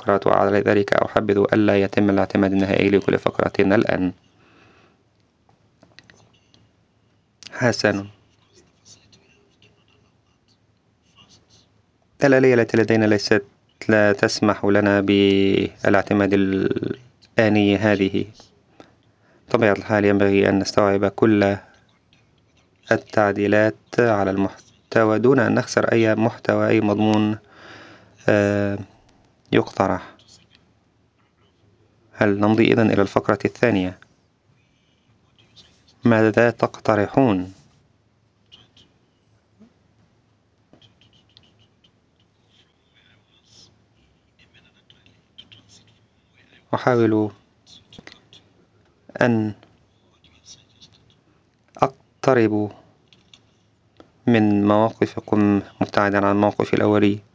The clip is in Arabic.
الفقرات، وعلى ذلك أحبذ ألا يتم الاعتماد النهائي لكل فقرة الآن. حسن. الآلية التي لدينا لا تسمح لنا بالاعتماد الآني هذه. بطبيعة الحال ينبغي أن نستوعب كل التعديلات على المحتوى دون أن نخسر أي محتوى، أي مضمون يقترح. هل نمضي إذن إلى الفقرة الثانية؟ ماذا تقترحون؟ أحاول أن أقترب من مواقفكم مبتعدا عن موقفي الأولي.